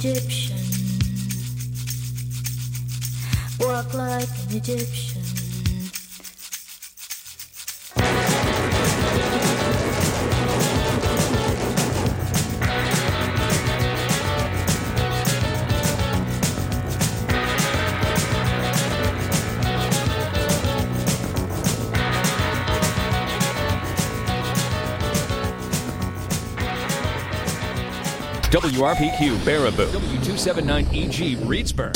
Egyptian. Walk like an Egyptian. WRPQ Baraboo, W279EG Reedsburg.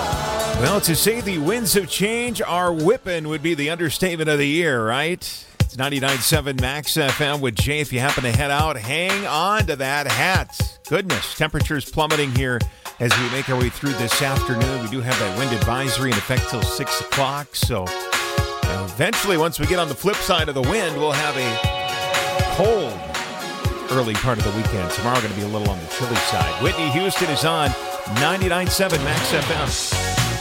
Well, to say the winds of change are whipping would be the understatement of the year, right? It's 99.7 Max FM with Jay. If you happen to head out, hang on to that hat. Goodness, temperatures plummeting here as we make our way through this afternoon. We do have that wind advisory in effect till 6 o'clock. So eventually, once we get on the flip side of the wind, we'll have a cold early part of the weekend. Tomorrow going to be a little on the chilly side. Whitney Houston is on 99.7 Max FM.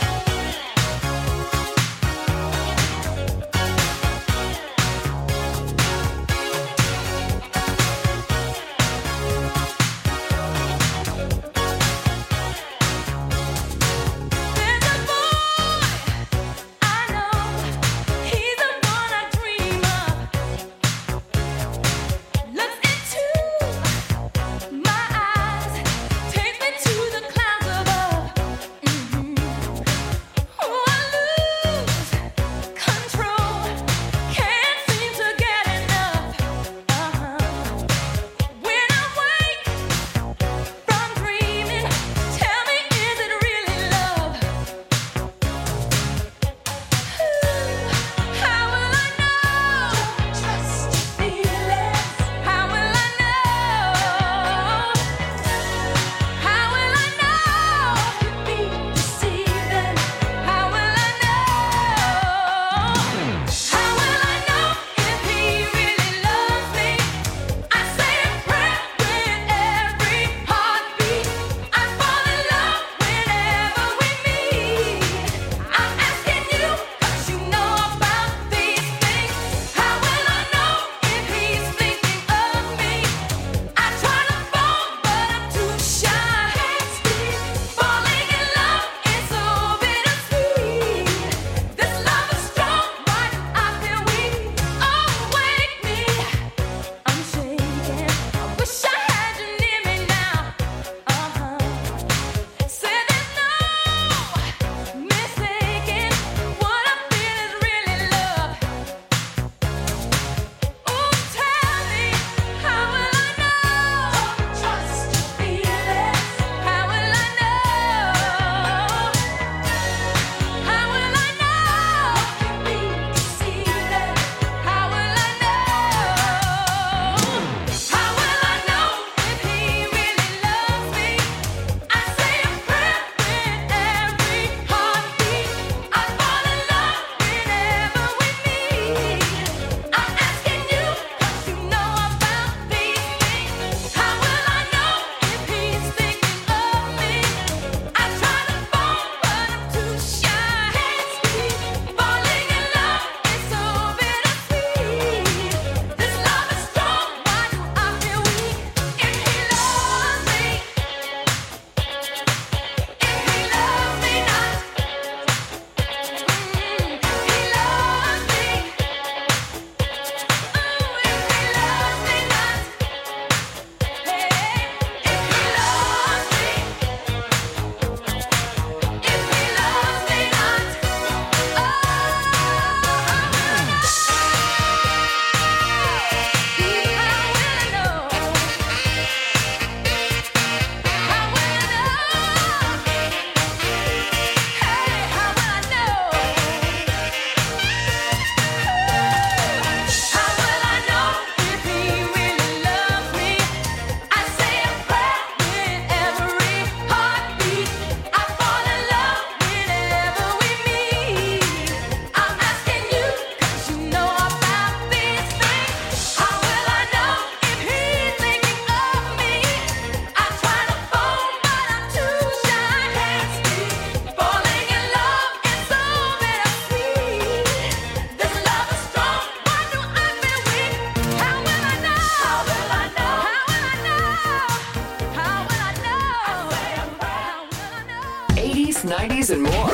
And more.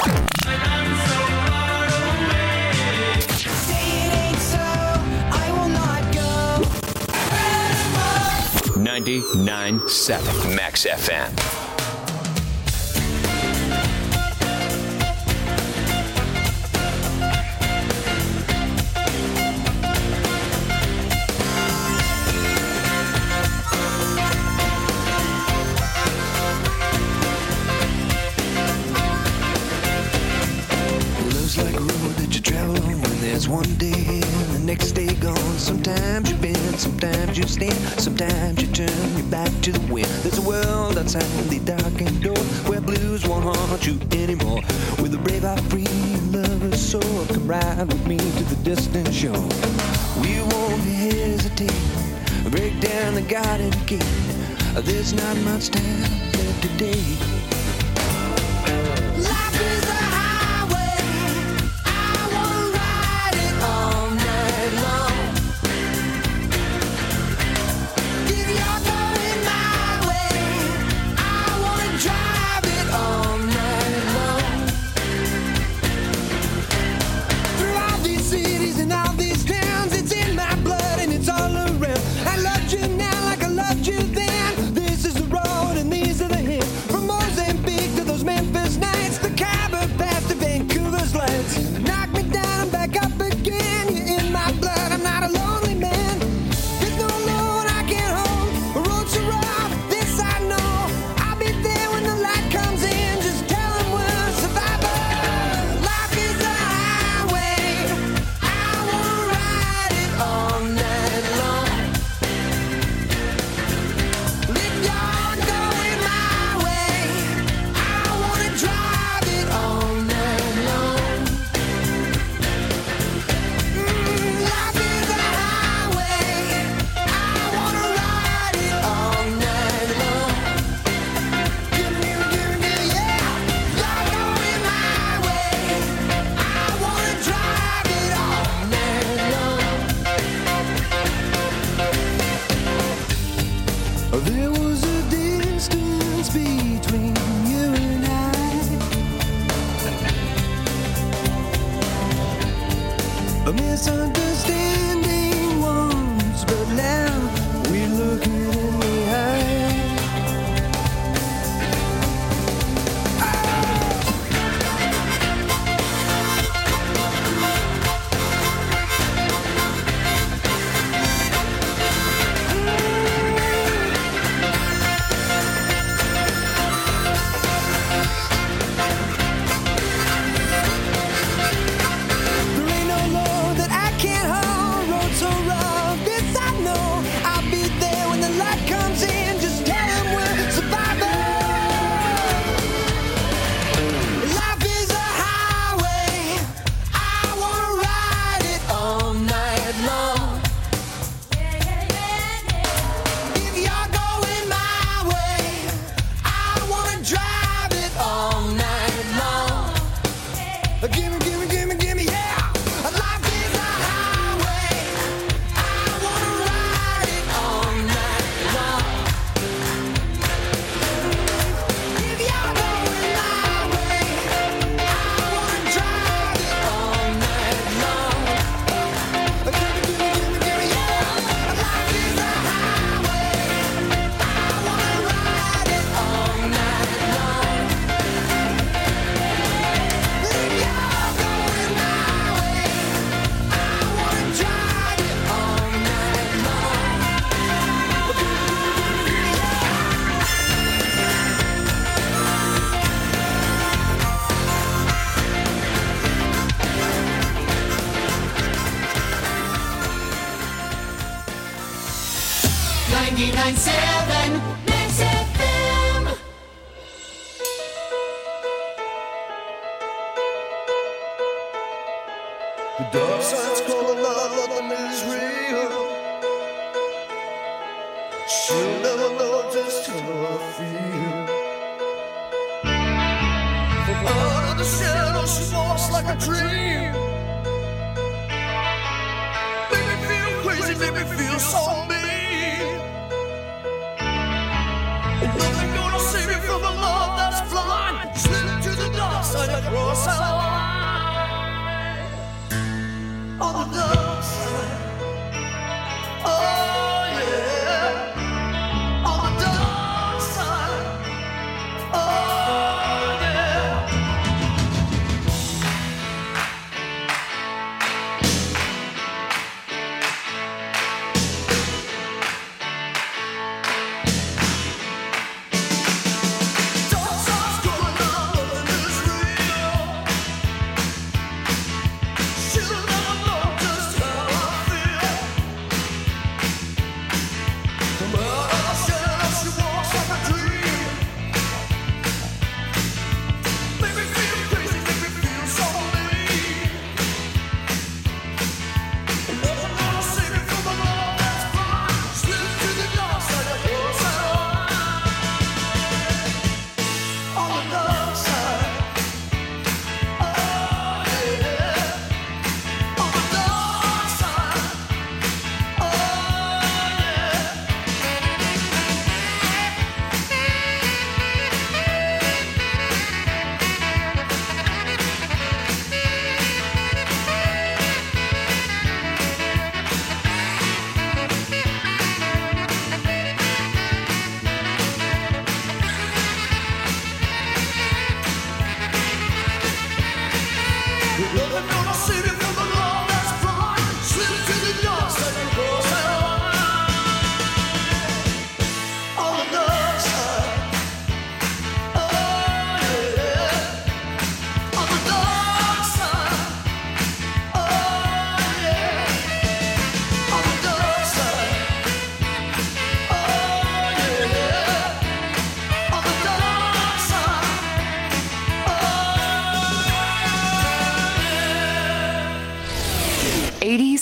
99.7 Max FM. Love's like a road that you travel on when there's one day and the next day gone. Sometimes you bend, sometimes you stand, sometimes you turn your back to the wind. There's a world outside the darkened door where blues won't haunt you anymore. With a brave heart, free lover's soul, come ride with me to the distant shore. We won't hesitate, break down the garden gate. There's not much time left today. Life is a highway, I wanna ride it all night long. If you're going my way, I wanna drive it all night long. Through all these cities and all these towns, it's in my blood and it's all around. I loved you now like I loved you then. This is the road and these are the hills. From Mozambique to those Memphis nights, the Khyber Pass to Vancouver's lights. Knock me down, I'm back up again. You're in my blood, I'm not a lonely man. There's no load I can't hold. The road's so rough, this I know. I'll be there when the light comes in. Just tell them we're survivors. Life is a highway, I wanna ride it all night long. If you're going my way, I wanna drive it all night long. Life is a highway, I wanna ride it all night long. Give me, yeah. You're going my way, I wanna drive it all night long. There was a distance between you and I, a misunderstanding once, but now we look it in the eye. There ain't no load that I can't hold. Road so rough, this I know. I'll be there when the light comes in. Just tell them we're survivors. Life is a highway, I wanna ride it all night long. If you're going my way, I wanna drive it all night long. Gimme, yeah. Life is a highway, I wanna ride it all night long. If you're going my way, I wanna drive it all night long. Gimme, yeah. Life is a highway, I wanna ride it all night long. If you're going my way, I wanna drive it all night long. Mix FM. The dark side's calling out, nothing is real. She'll never know just how I feel. From out of the shadow, she walks like a dream. Make me feel crazy, make me feel so mean. And nothing gonna save me from the love that's blind. Slip to the dark side across our line. On the dark side. Oh yeah. On the dark side. Oh yeah.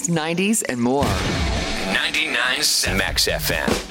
80s, 90s, and more. 99.7 Max FM.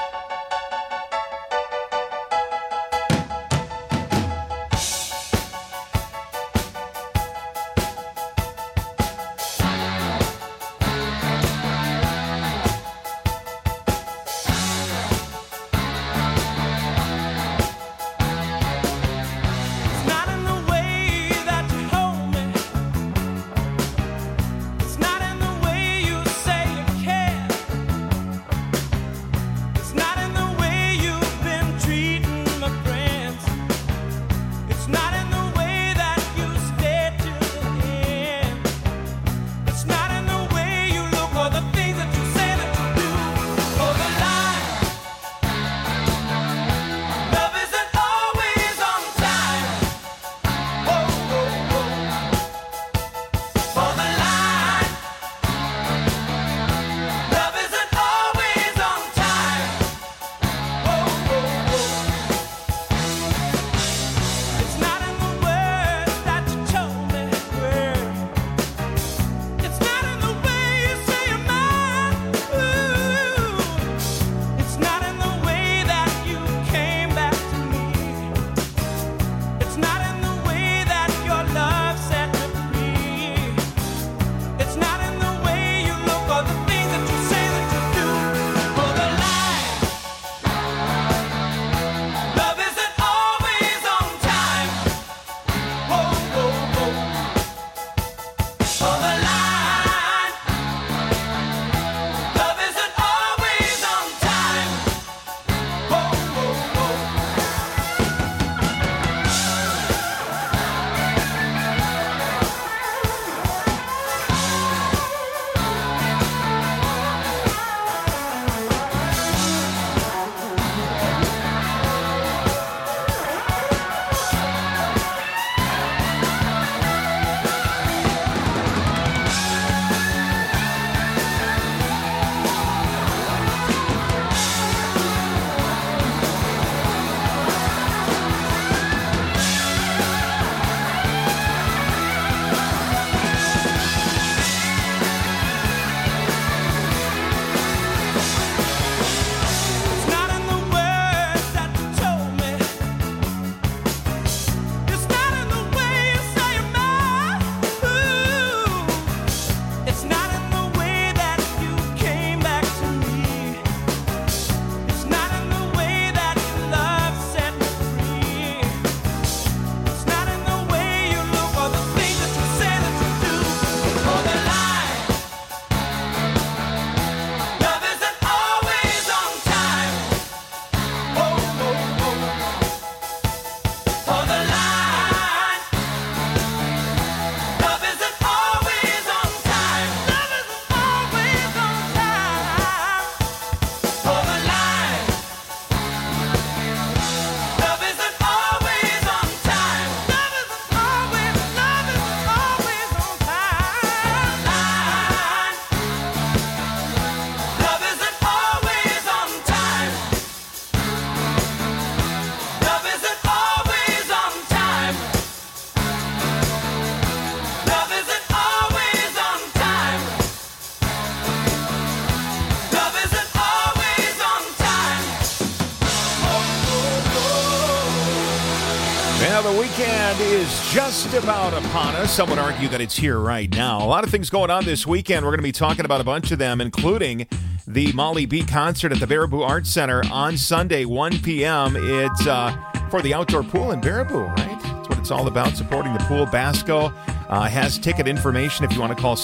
Well, the weekend is just about upon us. Some would argue that it's here right now. A lot of things going on this weekend. We're going to be talking about a bunch of them, including the Molly B concert at the Baraboo Arts Center on Sunday, 1 p.m. It's for the outdoor pool in Baraboo, right? That's what it's all about, supporting the pool. Basco has ticket information if you want to call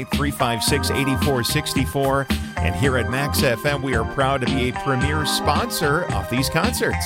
608-356-8464. And here at Max FM, we are proud to be a premier sponsor of these concerts.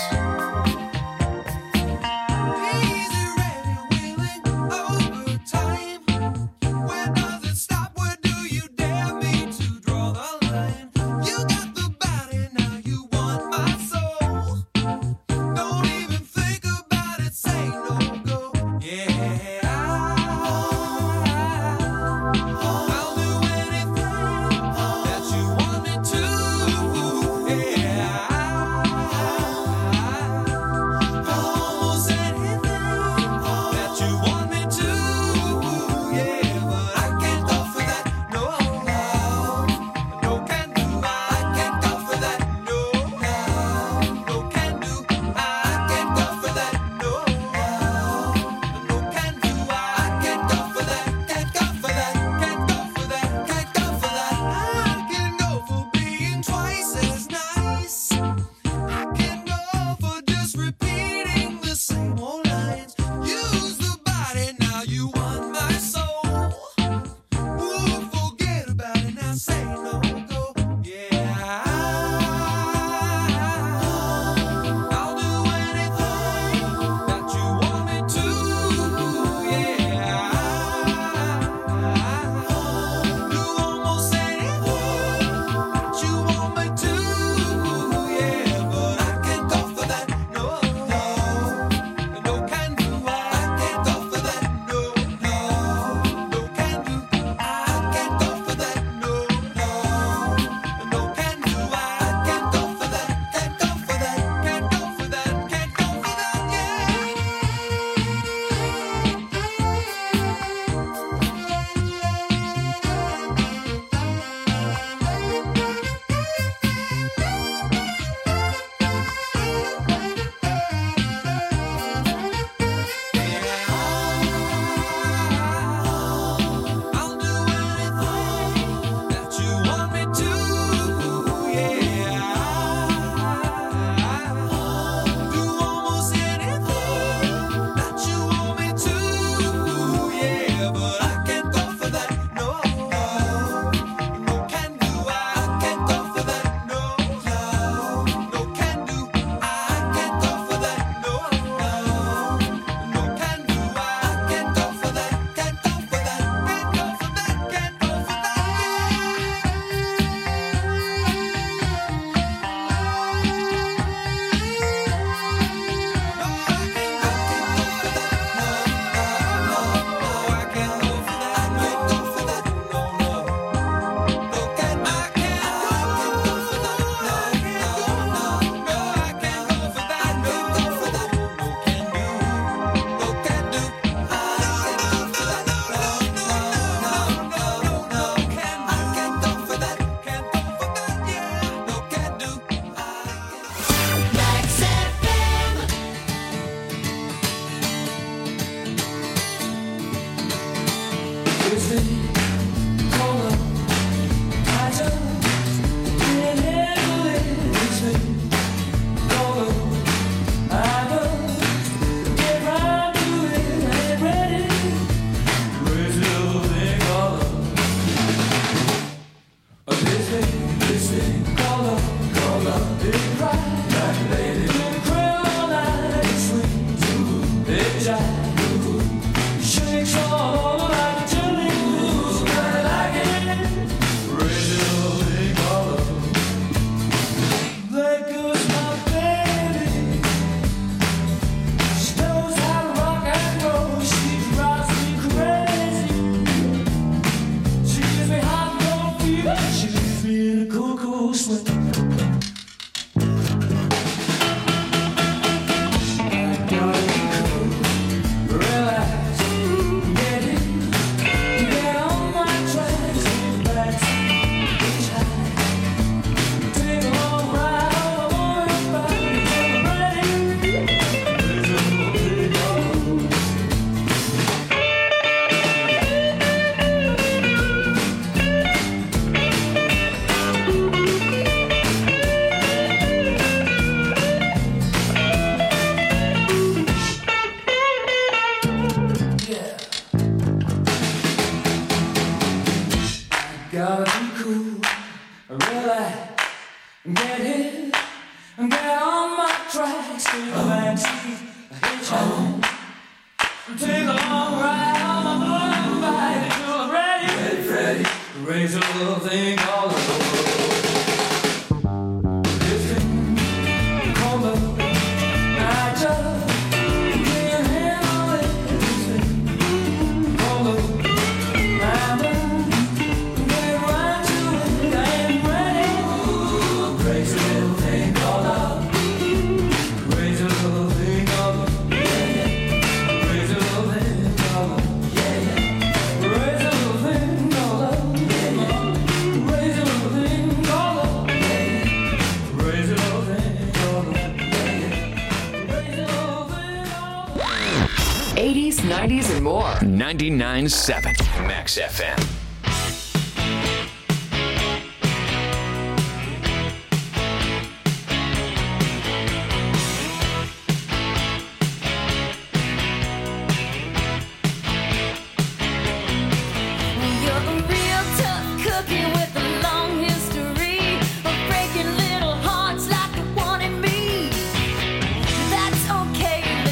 '80s, '90s, and more. 99.7 Max FM.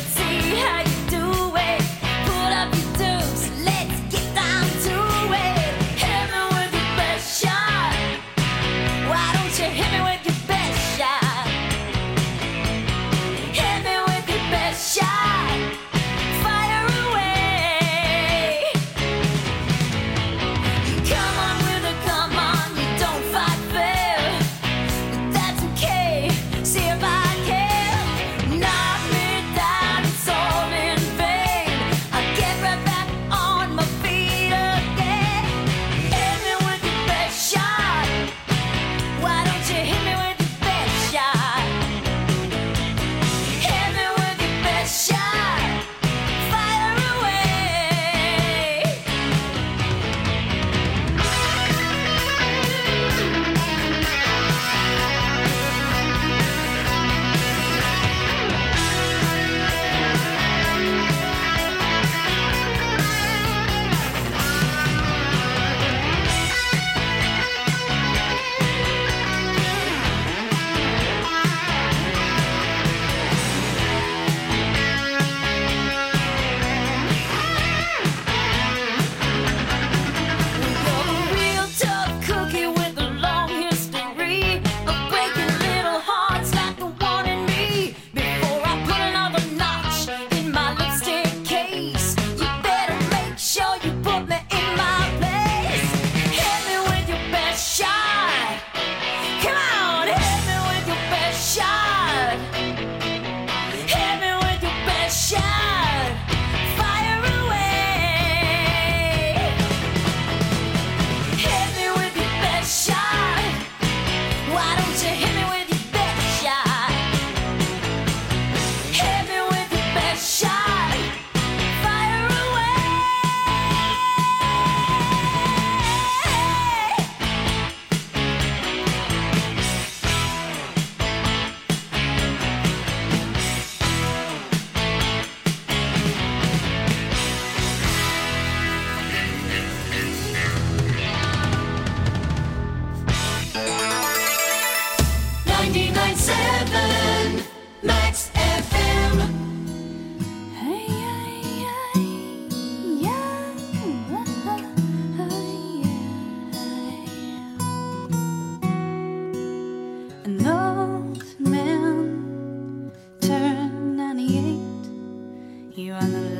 Let's get down to it.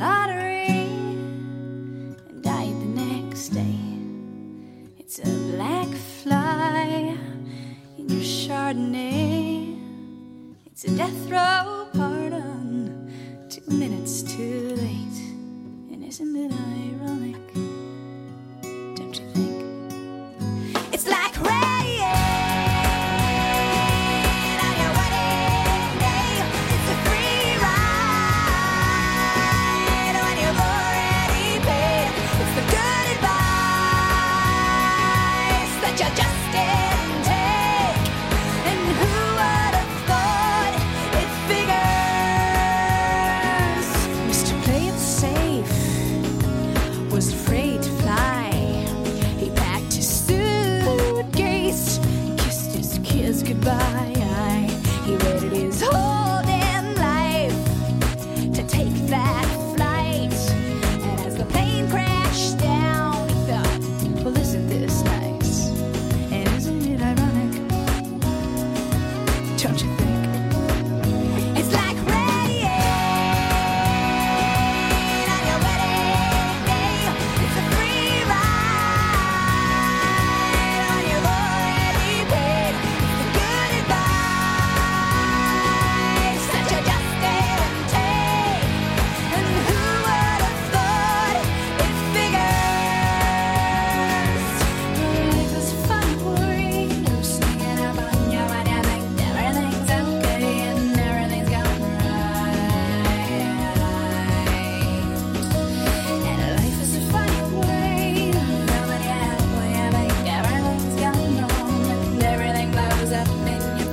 lottery and died the next day. It's a black fly in your Chardonnay. It's a death row pardon, 2 minutes too late. And isn't it ironic? Don't you think? It's like rain on your wedding day. It's a free ride when you've already paid. It's the good advice that you just didn't take. And who would have thought it figures? Mr. Play It Safe was afraid to fly. He packed his suitcase, kissed his kids goodbye. He waited his whole damn life to take that flight. And as the plane crashed down, he thought, well, isn't this nice? And isn't it ironic? Don't you think? It's like rain on your wedding day. It's a free ride when you've already paid. It's the good advice that you just didn't take. And who would have thought it figures? Life is funny, boy. You're singing about you and you think everything's okay and everything's going right. And life is a funny way. Nobody has way you think everything's going wrong and everything blows up in your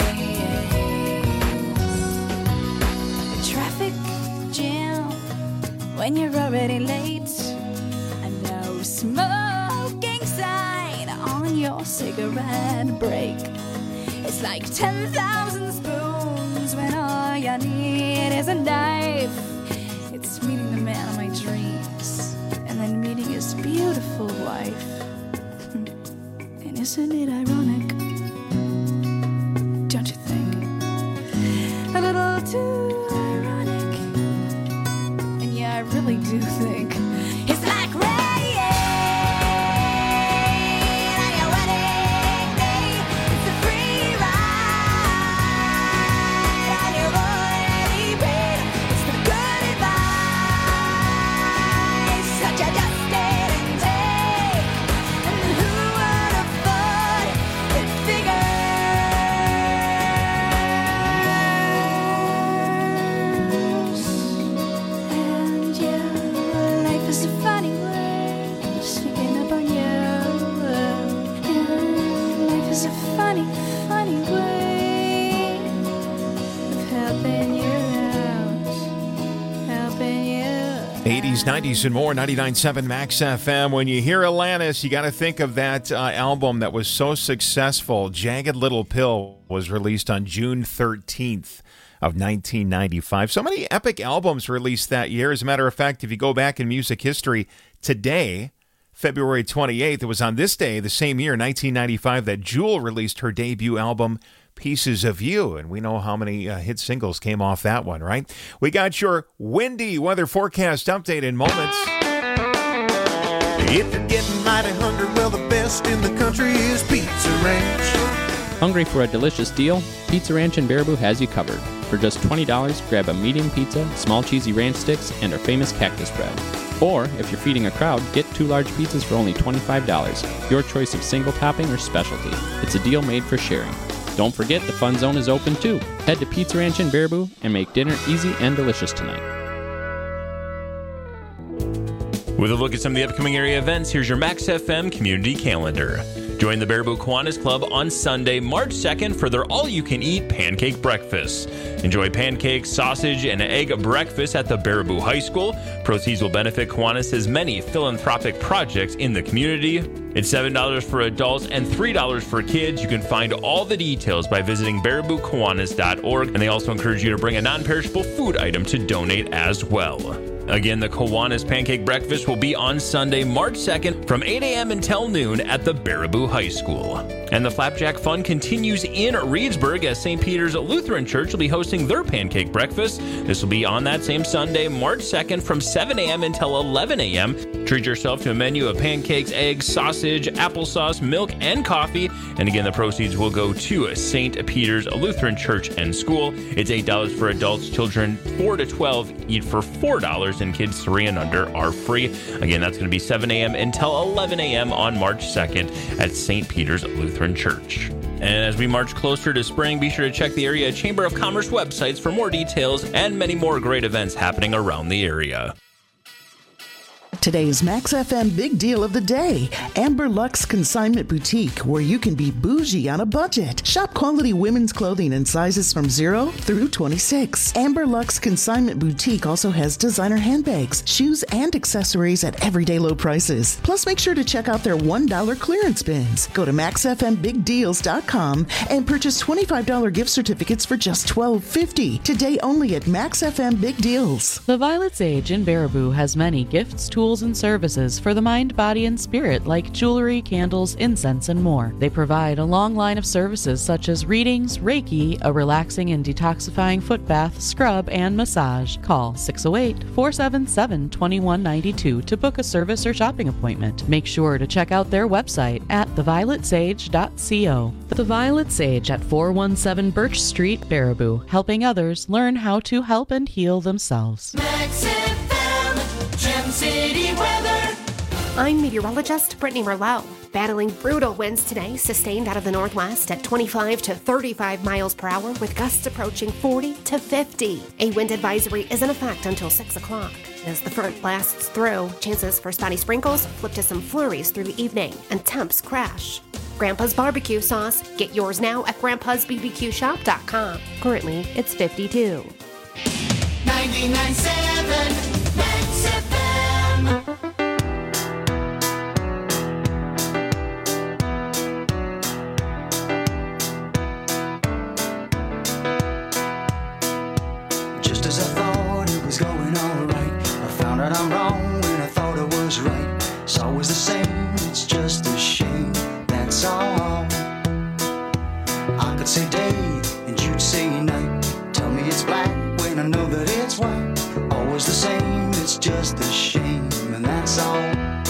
face. A traffic jam when you're already late. A no smoking sign on your cigarette break. It's like 10,000 spoons when all you need is a knife. It's meeting the man of my dreams and then meeting his beautiful wife. And isn't it ironic? Don't you think? A little too ironic. And yeah, I really do think it's like rain on your wedding day. It's a free ride and you've already paid. It's the good advice that you just didn't take. And who would have thought it figures? And yeah, life is a funny way of sneaking up on you. And life is a funny, funny way of helping you out, helping you out. 80s, 90s, and more, 99.7 Max FM. When you hear Alanis, you got to think of that album that was so successful. Jagged Little Pill was released on June 13th of 1995. So many epic albums released that year. As a matter of fact, if you go back in music history, today, February 28th, it was on this day, the same year, 1995, that Jewel released her debut album, Pieces of You. And we know how many hit singles came off that one, right? We got your windy weather forecast update in moments. If you're getting mighty hungry, well, the best in the country is Pizza Ranch. Hungry for a delicious deal? Pizza Ranch in Baraboo has you covered. For just $20, grab a medium pizza, small cheesy ranch sticks, and our famous cactus bread. Or, if you're feeding a crowd, get 2 large pizzas for only $25. Your choice of single topping or specialty. It's a deal made for sharing. Don't forget the Fun Zone is open too. Head to Pizza Ranch in Baraboo and make dinner easy and delicious tonight. With a look at some of the upcoming area events, here's your Max FM community calendar. Join the Baraboo Kiwanis Club on Sunday, March 2nd for their all-you-can-eat pancake breakfast. Enjoy pancakes, sausage, and egg breakfast at the Baraboo High School. Proceeds will benefit Kiwanis' many philanthropic projects in the community. It's $7 for adults and $3 for kids. You can find all the details by visiting barabookiwanis.org, and they also encourage you to bring a non-perishable food item to donate as well. Again, the Kiwanis Pancake Breakfast will be on Sunday, March 2nd from 8 a.m. until noon at the Baraboo High School. And the Flapjack Fun continues in Reedsburg as St. Peter's Lutheran Church will be hosting their pancake breakfast. This will be on that same Sunday, March 2nd from 7 a.m. until 11 a.m. Treat yourself to a menu of pancakes, eggs, sausage, applesauce, milk, and coffee. And again, the proceeds will go to St. Peter's Lutheran Church and School. It's $8 for adults. Children 4 to 12 eat for $4, and kids 3 and under are free. Again, that's going to be 7 a.m. until 11 a.m. on March 2nd at St. Peter's Lutheran Church. And as we march closer to spring, be sure to check the area Chamber of Commerce websites for more details and many more great events happening around the area. Today's Max FM big deal of the day, Amber Luxe Consignment Boutique, where you can be bougie on a budget. Shop quality women's clothing in sizes from 0 through 26. Amber Luxe Consignment Boutique also has designer handbags, shoes, and accessories at everyday low prices. Plus, make sure to check out their $1 clearance bins. Go to maxfmbigdeals.com and purchase $25 gift certificates for just $12.50. Today only at Max FM Big Deals. The Violet Sage in Baraboo has many gifts, tools, and services for the mind, body, and spirit like jewelry, candles, incense, and more. They provide a long line of services such as readings, Reiki, a relaxing and detoxifying foot bath, scrub, and massage. Call 608-477-2192 to book a service or shopping appointment. Make sure to check out their website at theviolet.sage.co. The Violet Sage at 417 Birch Street, Baraboo, helping others learn how to help and heal themselves. Max FM, Gem City weather. I'm meteorologist Brittany Merlot. Battling brutal winds today, sustained out of the northwest at 25 to 35 miles per hour with gusts approaching 40 to 50. A wind advisory is in effect until 6 o'clock. As the front blasts through, chances for spotty sprinkles flip to some flurries through the evening, and temps crash. Grandpa's Barbecue Sauce. Get yours now at grandpa'sbbqshop.com. Currently, it's 52. 99.7 Max FM. Just as I thought it was going all right, I found out I'm wrong when I thought I was right. It's always the same, it's just a shame, that's all. I could say day and you'd say night. Tell me it's black when I know that it's white. Always the same, it's just a shame, and that's all.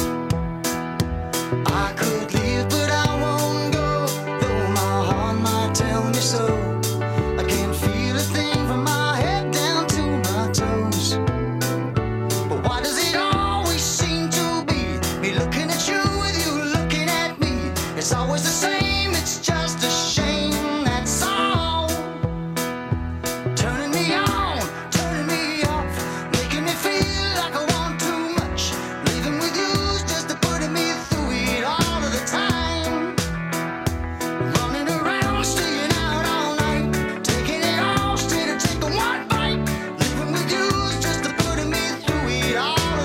I could leave, but I won't go, though my heart might tell me so. I can't feel a thing from my head down to my toes. But why does it always seem to be me looking at you with you looking at me? It's always the same, it's just a shame, that's all. Turning me on, turning me off, making me feel like I want too much. Living with you's just a putting me through it all of the time. Running around, staying out all night, taking it all straight to take a one bite. Living with you's just a putting me through it all of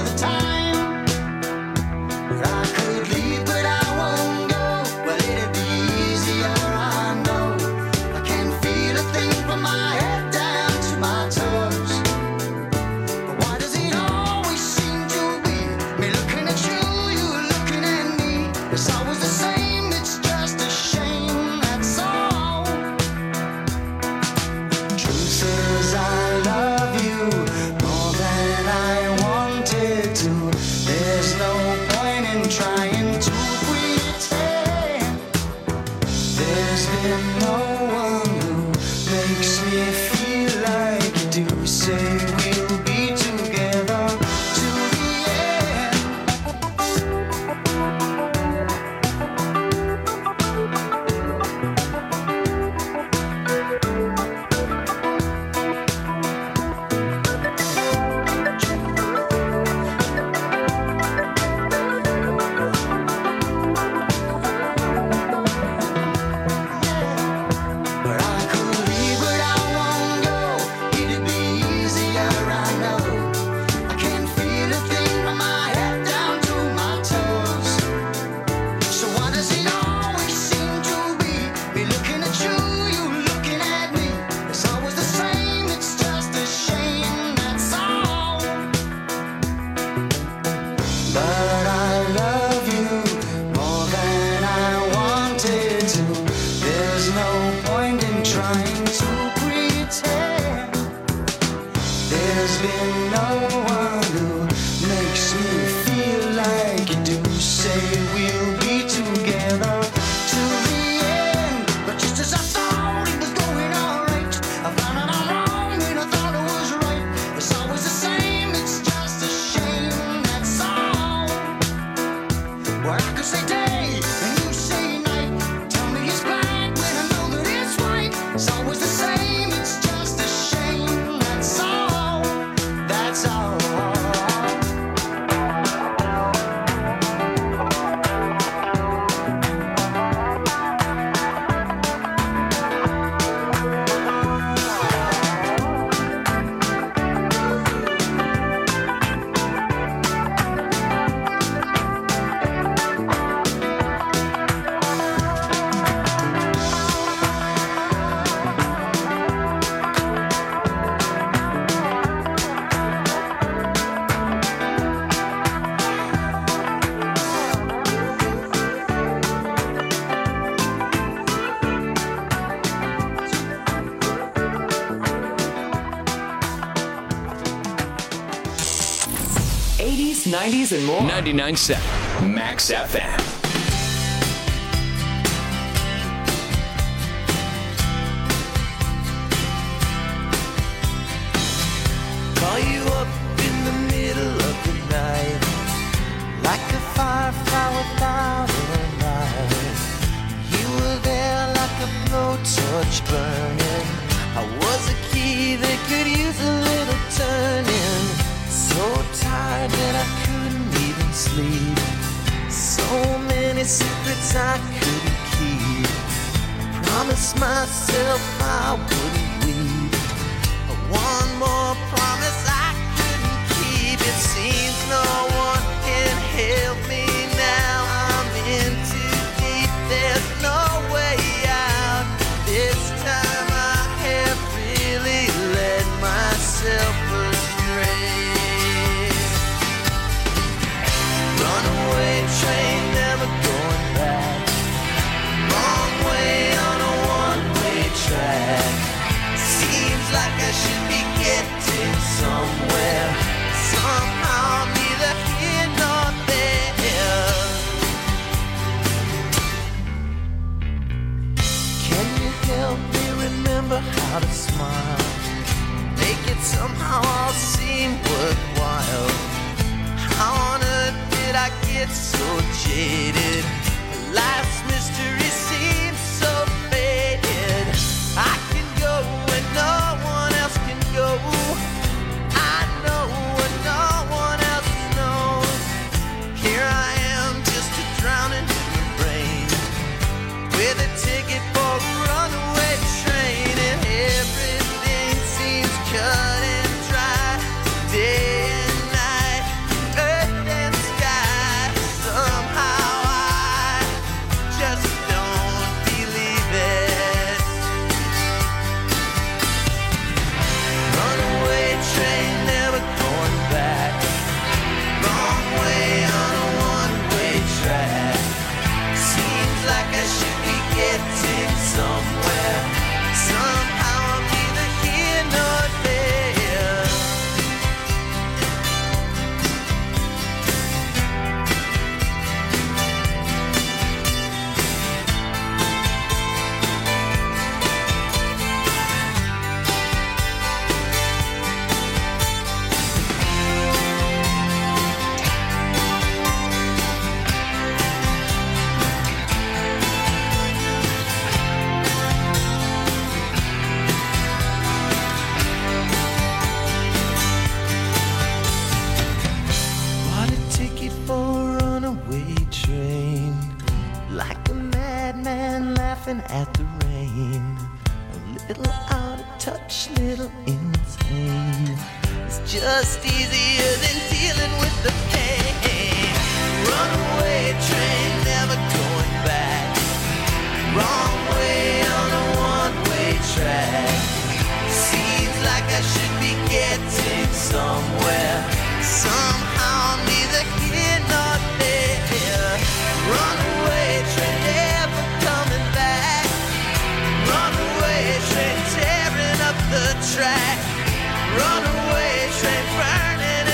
80s, 90s, and more. 99.7 Max FM. Call you up in the middle of the night, like a firefly without a light. You were there like a blowtorch burning. I was a key that could use a little turning. So tired that I couldn't even sleep. So many secrets I couldn't keep. I promised myself I wouldn't weep. But one more promise I couldn't keep. It seems no one can help me now. I'm in too deep, there's no way out. This time I have really led myself astray. Runaway train, never going back. Wrong way on a one-way track. Seems like I should be getting somewhere. Somehow neither here nor there. Can you help me remember how to smile? Make it somehow all seem worthwhile. How on earth did I get so jaded? Life's mystery seems so faded. I can go where no one else can go. I know what no one else knows. Here I am, just a drowning human brain, with a ticket for a runaway train, and everything seems cut and dry. Day and night, earth and sky. Somehow I just don't believe it. Runaway train, never going back. Wrong way on a one-way track. Seems like I should be getting somewhere. Somehow I'm neither here nor there. Bought a ticket for a runaway train, like a madman laughing at the rain. A little out of touch, little insane. It's just easier than dealing with the pain. Runaway train, never going back. Wrong way on a one-way track. Seems like I should be getting somewhere. Somehow neither here nor there. Runaway train, never coming back. Runaway train, tearing up the track. Runaway train, burning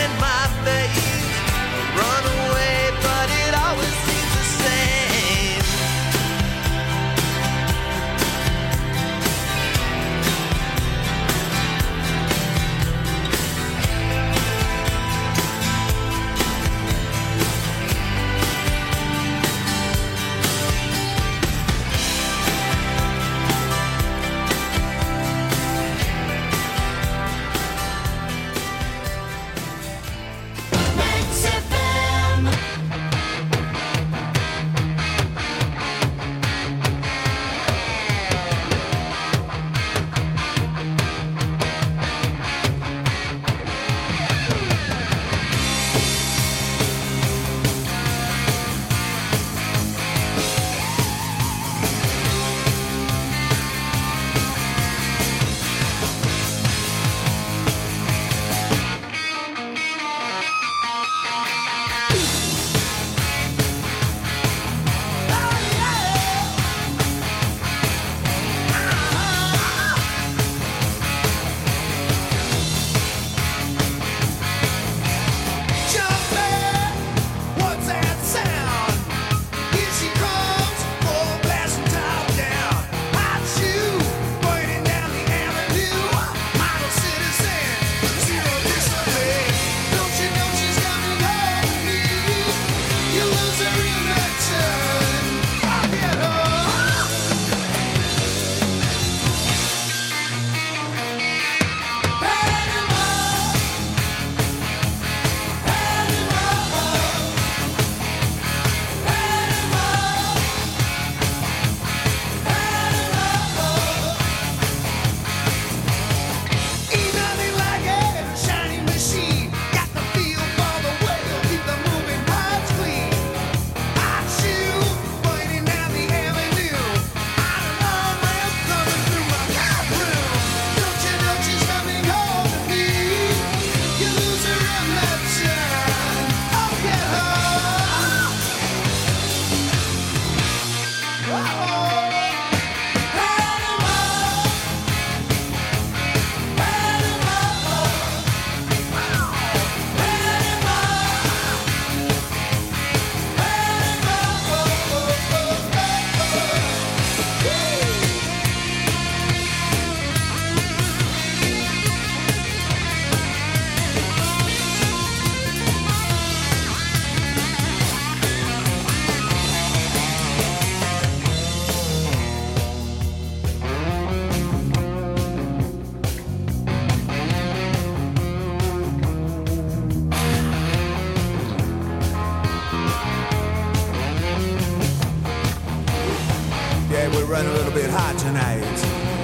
running a little bit hot tonight.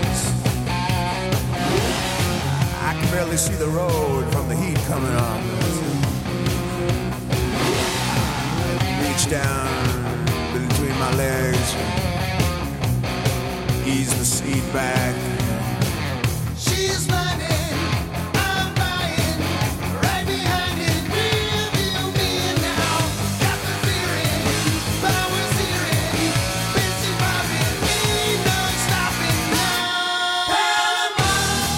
I can barely see the road from the heat coming on. Reach down between my legs, ease the seat back. She's running, I'm buying, right behind it, real me now. Got the feeling, power searing, busy popping, ain't no stopping now. Panama,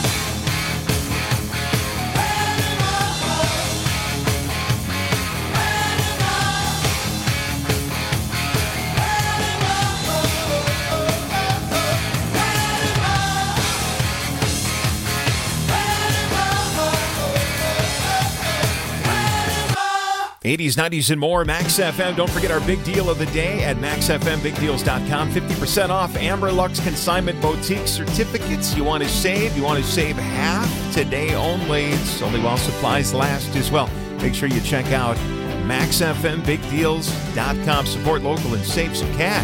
'80s, '90s, and more. Max FM. Don't forget our big deal of the day at maxfmbigdeals.com. 50% off Amber Lux Consignment Boutique certificates. You want to save half today only. It's only while supplies last as well. Make sure you check out maxfmbigdeals.com. Support local and save some cash.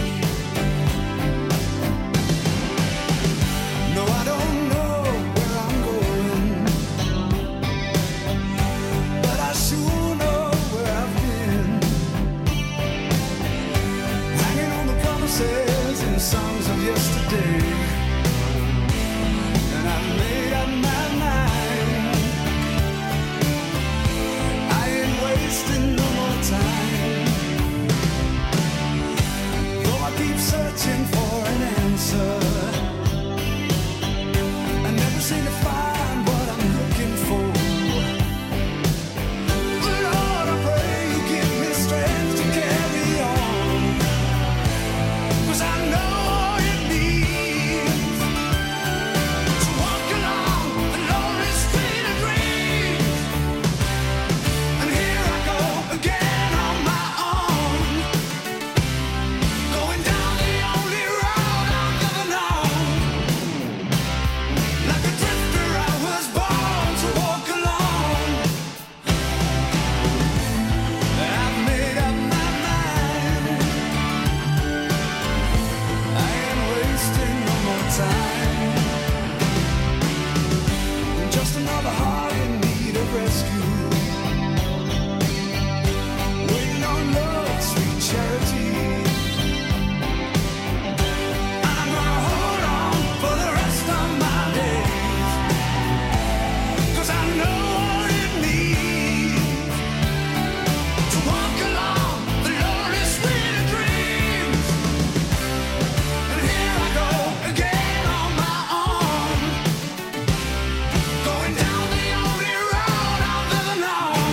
No, I don't know where I'm going, but I sure know where I've been. Hanging on the promises and songs of yesterday, and I made up my mind. I ain't wasting no more time. Though I keep searching for an answer, I never seem to find what I'm looking for. Lord, I pray you give me strength to carry on, 'cause I know all it needs to walk along the lonely street of dreams. And here I go again on my own, going down the only road I've ever known. Like a drifter, I was born to walk alone. I've made up my mind. I ain't wasting no more time. Just another heart in need of rescue, waiting on love's sweet charity. I'm gonna hold on for the rest of my days, 'cause I know what it means to walk along the lonely street of dreams. And here I go again on my own, going down the only road I've ever known.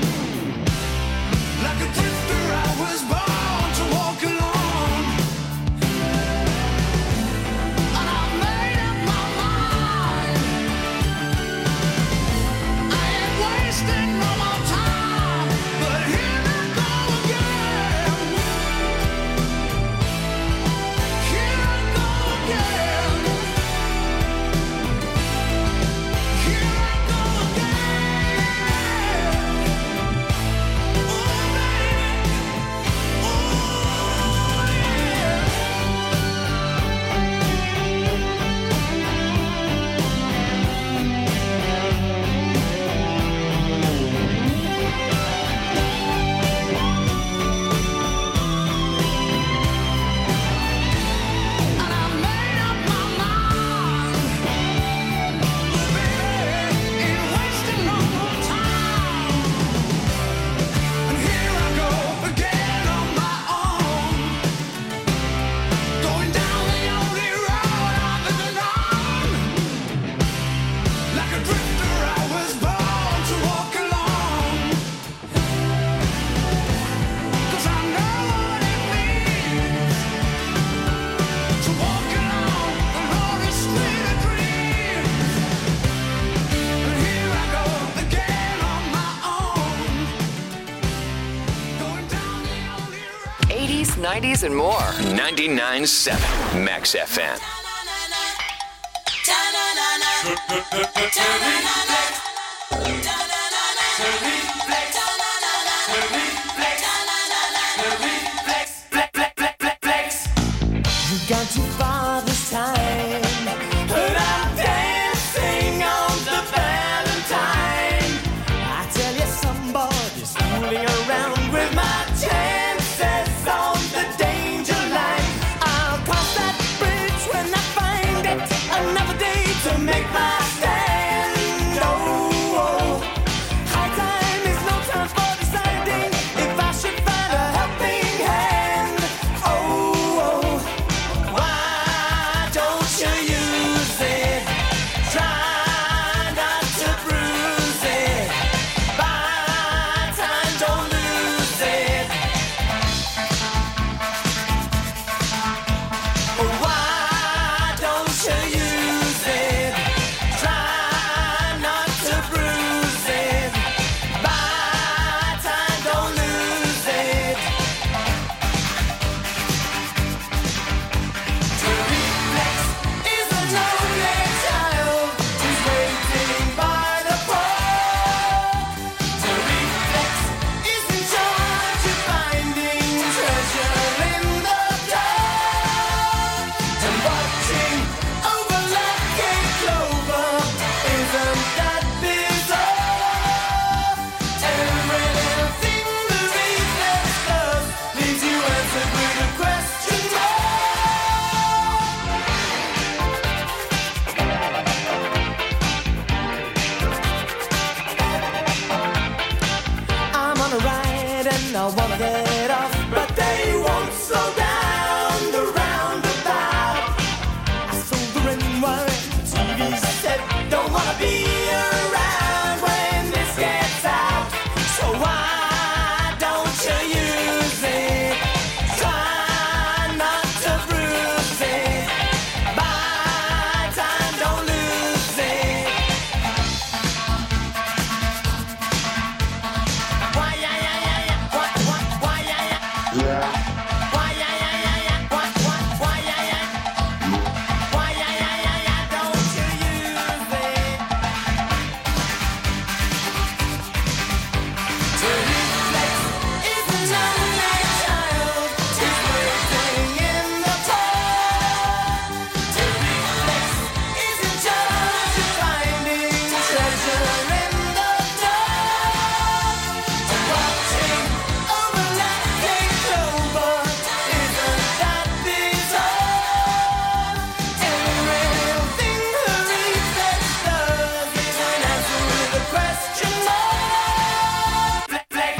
Like a drifter, I was born to walk alone. And I made up my mind. I ain't wasting no more time, but here I go again. Here I go again. Here I go again. Oh, baby. Oh, yeah. And I made up my mind, baby, ain't wasting no more time. And here I go again on my own, going down the only road I've ever known. Like a drifter, I was born to walk alone, 'cause I know what it means to walk along the lonely street of dreams. And here I go again on my own, going down the only road. 80s, 90s, and more. 99.7 Max FM. You got to find ride and I wanna get off, but they won't slow down the roundabout. I soldering while the TV set, don't wanna be around when this gets out. So why don't you use it? Try not to bruise it. Buy time, don't lose it. Why, yeah, yeah, yeah, yeah. Why, yeah, yeah. Why, yeah, yeah, yeah, yeah. Why, yeah, yeah. Why, yeah, yeah, yeah, yeah. Don't you use it. To reflex is an unmade child. He's waiting in the pond. To reflex is in charge of finding treasure in the dark. To watching overlapping clover, isn't that bizarre? Everything the reflex does is an answer with a question mark. Fleck, fleck.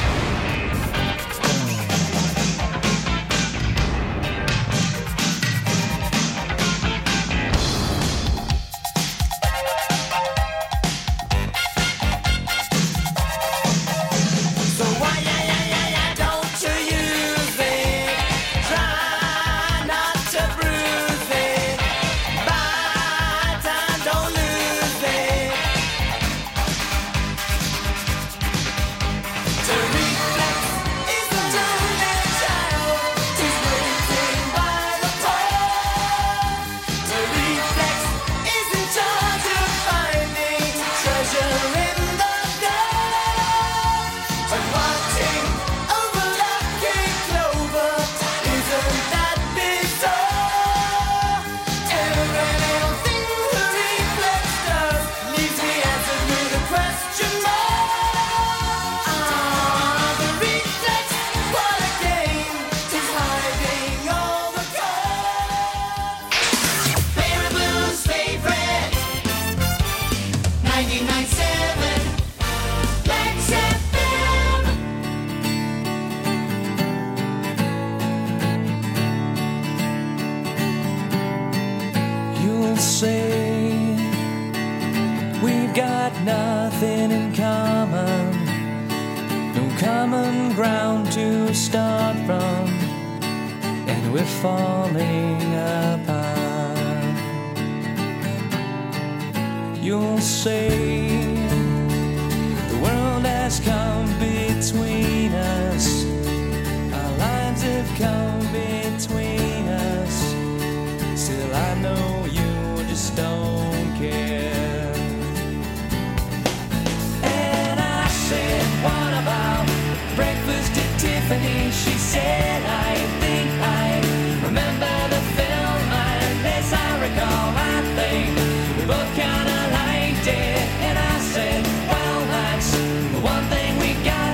So why, yeah, yeah, yeah, yeah, don't you use it? Try not to bruise it. Buy time, don't lose it. To reflex is a lonely child who's waiting by the pond. To reflex is in charge of finding treasure in the dark. But watching overlooking clover, isn't that bizarre? Everything the reflex does leaves me answered with a question mark. The reflex, what a game, is hiding all the cards. Barry Blue's favorite, 99.7 Max FM. You'll say we've got nothing in common, no common ground to start from, and we're falling apart. You'll say the world has come between us, our lives have come between us. Still I know you just don't care. And I said, what about breakfast at Tiffany? She said, I think I remember the film, and as I recall, I think we both kinda liked it. And I said, well, that's the one thing we got.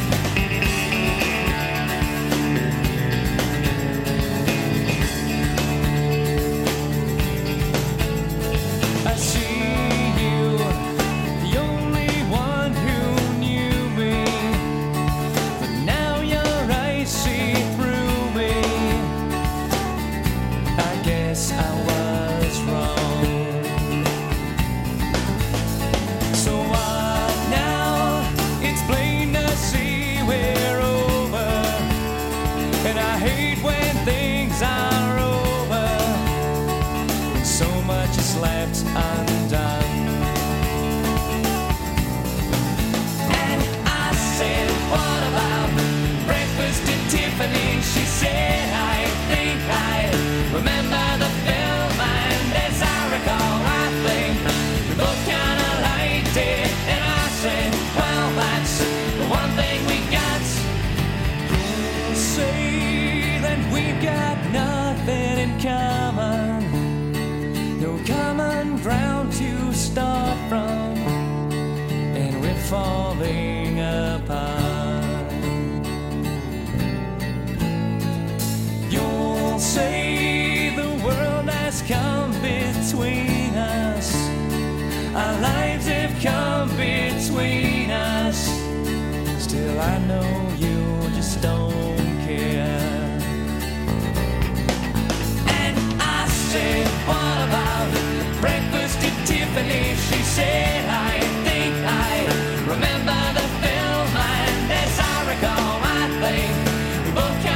I see you, the only one who knew me, but now your eyes see through me. I guess I was wrong. So what now? It's plain to see we're over, and I hate when things are over, when so much is left undone. And I said, what about breakfast at Tiffany? She said, I think I remember the film, and as I recall, I think we both kinda liked it. And I said, well, that's the one thing we got. Say that we've got nothing in common, no common ground to start from, and we're falling apart. You'll say the world has come between us, our lives have come between us. Still I know you don't care. And I said, what about breakfast at Tiffany? She said, I think I remember the film, and as I recall, I think we both